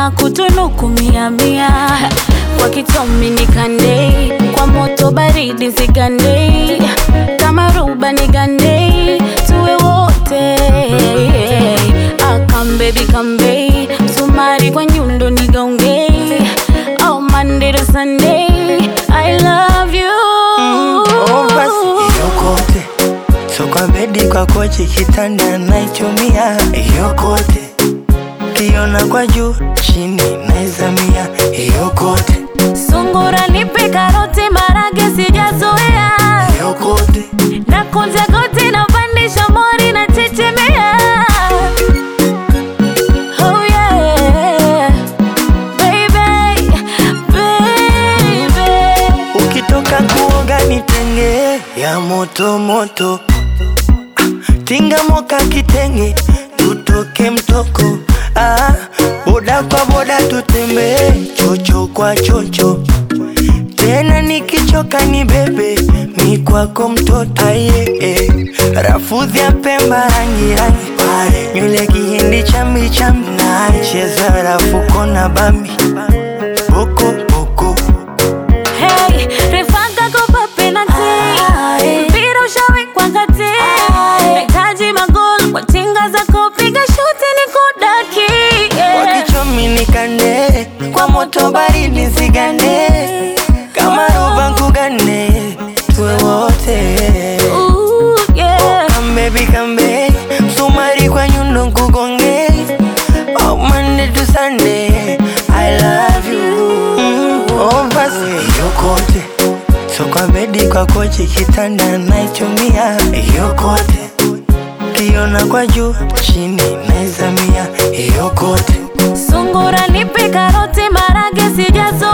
na kutunuku 100. Kwa kitomi nikande, kwa moto baridi zigande, kama ruba nigande, tuwe wote. Come baby come baby, msumari kwa nyundo nigaunge. Oh Monday to Sunday, I love you. Basi yokote, so kwa bedi kwa kochi kitanda naitumia yokote. Kiona kwa juu chini naizamia yokote. Sungura nipe karoti marage sijazoea yokote. Na kunja goti na pandisha mori na chechemea. Oh yeah baby, baby. Ukitoka kuoga nitenge ya moto moto. Tinga moka kitenge tutoke mtoko. Boda kwa boda tutembe, chocho kwa chocho. Tena nikichoka ni bebe, mi kwako mtoto. Rafudhi ya Pemba rangi rangi, nywele kihindi chambi chambi, cheza rafuko na bambi boko boko. Hey, refanga kopa penalty, mpira ushawekwa kati. Nahitaji magoli kwa tinga za kupiga shuti ni kudaki. Kwa kichomi nikande, kwa moto baridi zigande, kama roba nkugane, tuwe wote. Come baby come baby, msumari kwa nyundo nkugonge. Oh Monday to Sunday, I love you. Basi yokote, so kwa bedi kwa kochi kitanda naitumia yokote. Kiona kwa juu chini naizamia yokote. Sungura nipe karoti marage sijazo